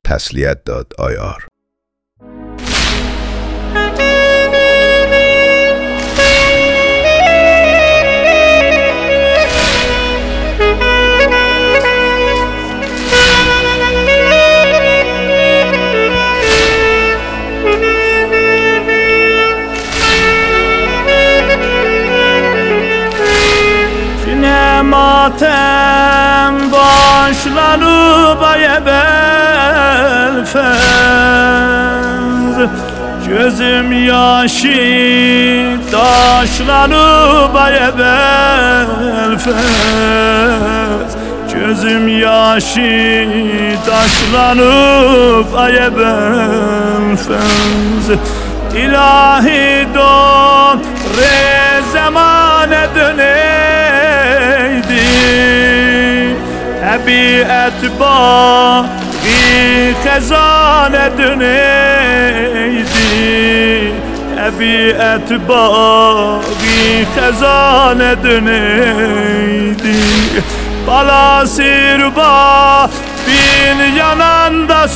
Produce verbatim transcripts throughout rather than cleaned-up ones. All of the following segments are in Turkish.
təsliyyət dad ayar. Matem başlanıp ay belfez, gözüm yaşı taşlanıp ay belfez, gözüm yaşı taşlanıp ay belfez. İlahi don re zamane döneydi, tabiat bağı khazane döneydi, tabiat bağı khazane döneydi. Balasirba bin yananda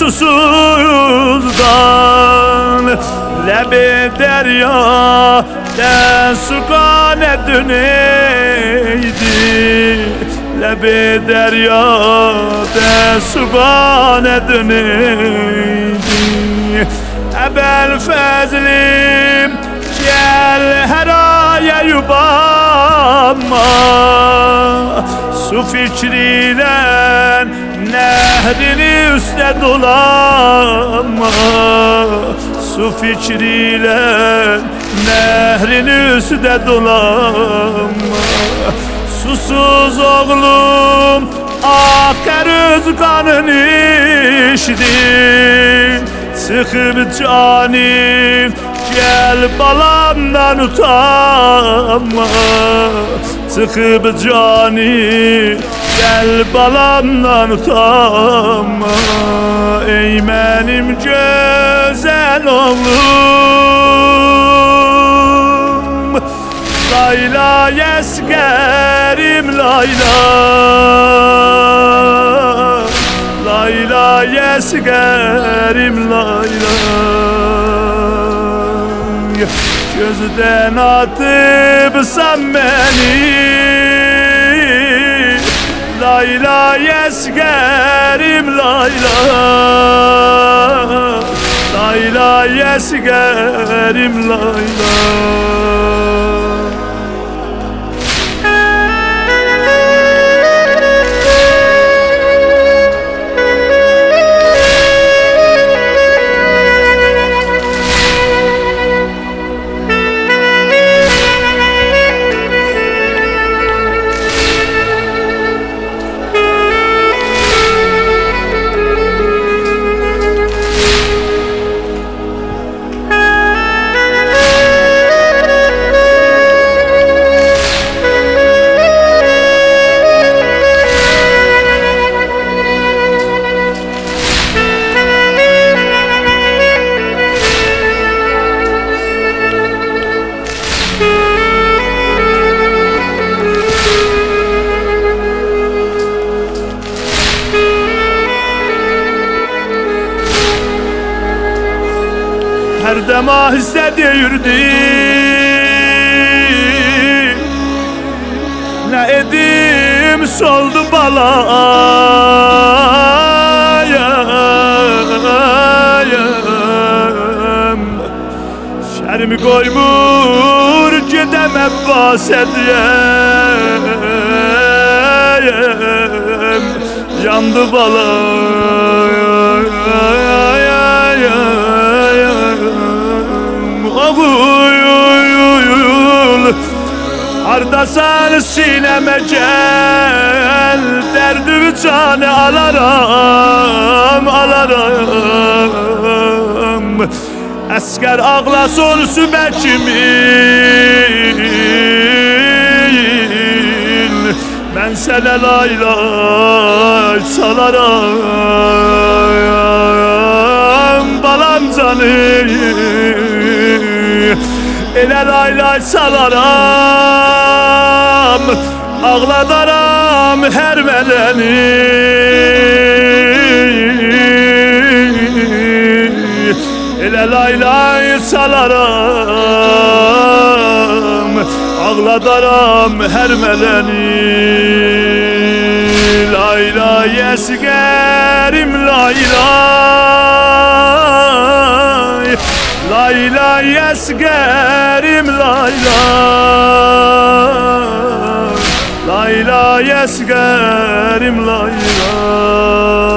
susuzdan, lebi derya de sukane döneydi, lebi derya de sukane döneydi. Ebel fezlim gel her aya yubama, su fikriyle nehrini üstte dolama, su fikriyle nehrini üstte dolama. Susuz oğlum akar kanını içti, sıkıp canim gel balamdan utanma, sıkıp canim gel balamdan utanma. Ey benim güzel oğlum, Layla yesgerim Layla, Layla yesgerim Layla. Gözden atıp sen beni, Layla yesgerim Layla, Layla yesgerim Layla. Her dema hissediyordum, ne edim soldu balayım. Şermi koymur gidem Abbas edeyim, yandı balayım. Oğul hardasan sineme gel, derdimi canı alaram, alaram. Əskər ağlasın sübəkimin, mən sənə laylay salaram, balam canım. Elə laylay salaram, ağladaram hər mədəni. Elə lay lay salaram, ağladaram hər mələni. Lay lay əsgərim lay lay, lay lay əsgərim lay lay, lay lay əsgərim lay lay.